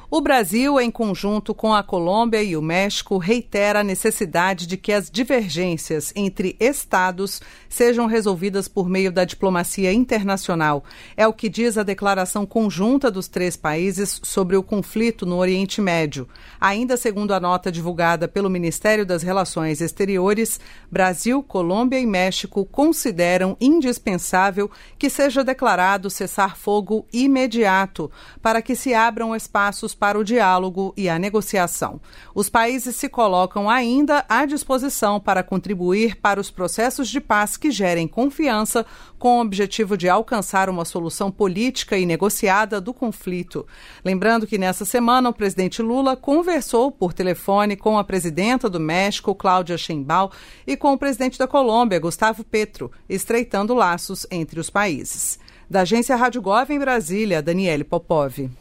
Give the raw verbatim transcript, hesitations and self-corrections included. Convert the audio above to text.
O Brasil, em conjunto com a Colômbia e o México, reitera a necessidade de que as divergências entre estados sejam resolvidas por meio da diplomacia internacional. É o que diz a declaração conjunta dos três países sobre o conflito no Oriente Médio. Ainda segundo a nota divulgada pelo Ministério das Relações Exteriores, Brasil, Colômbia e México consideram indispensável que seja declarado cessar-fogo imediato para que se abram espaços para o diálogo e a negociação. Os países se colocam ainda à disposição para contribuir para os processos de paz que gerem confiança, com o objetivo de alcançar uma solução política e negociada do conflito. Lembrando que nessa semana o presidente Lula conversou por telefone com a presidenta do México, Cláudia Sheinbaum, e com o presidente da Colômbia, Gustavo Petro, estreitando laços entre os países. Da Agência Rádio Gov em Brasília, Daniele Popov.